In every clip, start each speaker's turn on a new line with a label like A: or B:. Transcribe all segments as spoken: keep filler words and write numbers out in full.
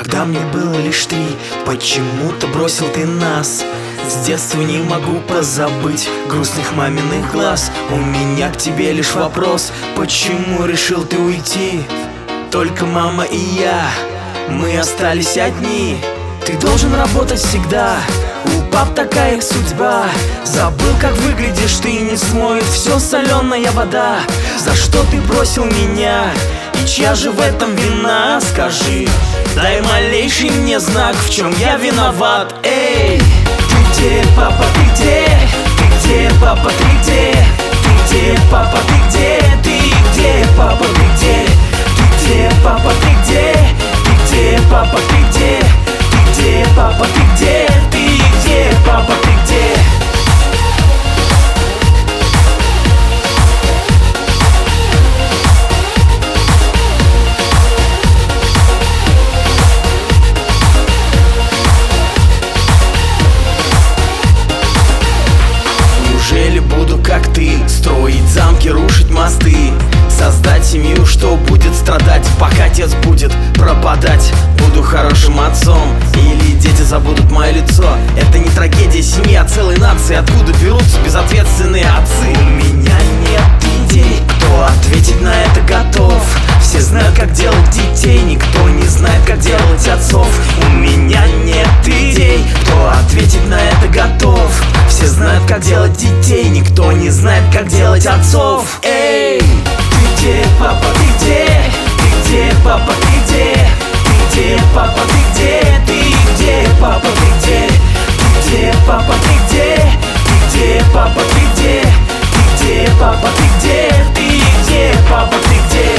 A: Когда мне было лишь три, почему-то бросил ты нас. С детства не могу позабыть грустных маминых глаз. У меня к тебе лишь вопрос: почему решил ты уйти? Только мама и я, мы остались одни. Ты должен работать всегда, у пап такая их судьба. Забыл, как выглядишь ты, не смоет все соленая вода. За что ты бросил меня? И чья же в этом вина? Скажи, дай малейший мне знак, в чем я виноват. Эй, ты где, папа, ты где? Ты где, папа, ты где? Ты где, папа, ты где? Ты где, папа, ты где? Ты где, папа, ты где? Ты где, папа, ты где? Ты где, папа, ты где? Ты где, папа, ты где? Неужели буду, как ты, строить замки, рушить мосты, создать семью, что будет страдать, пока отец будет пропадать? Буду хорошим отцом, или дети забудут мое лицо? Это не трагедия семьи, а целой нации. Откуда берутся безответственные отцы? У меня нет идей, кто ответить на это готов. Все знают, как делать детей, никто не знает, как делать отцов. У меня нет идей, кто ответить на это готов. Все знают, как делать детей, никто не знает, как делать отцов. Эй, ты где, папа, ты где? Ты где, папа, ты где? Ты где, папа, ты где? Ты где, папа, ты где? Ты где, папа, ты где? Ты где, папа, ты где? Ты где, папа, ты где? Ты где, папа, ты где?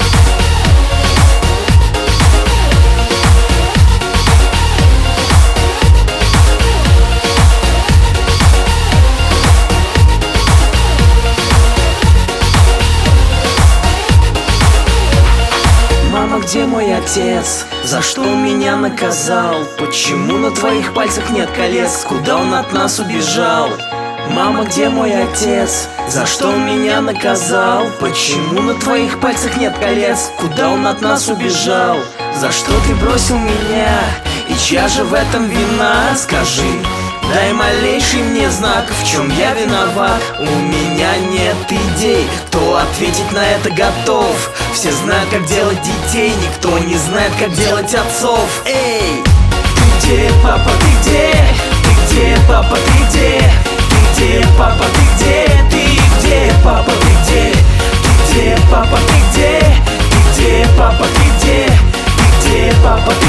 A: Мама, где мой отец? За что меня наказал? Почему на твоих пальцах нет колец? Куда он от нас убежал? Мама, где мой отец? За что он меня наказал? Почему на твоих пальцах нет колец? Куда он от нас убежал? За что ты бросил меня? И чья же в этом вина? Скажи, дай малейший мне знак, в чем я виноват. У меня нет идей, кто ответить на это готов. Все знают, как делать детей, никто не знает, как делать отцов. Эй, ты где, папа, ты где? Ты где, папа, ты где? Ты где, папа, ты где? Ты где, папа, ты где? Ты где, папа, ты где? Ты где, папа, ты где? Ты где, папа, ты где?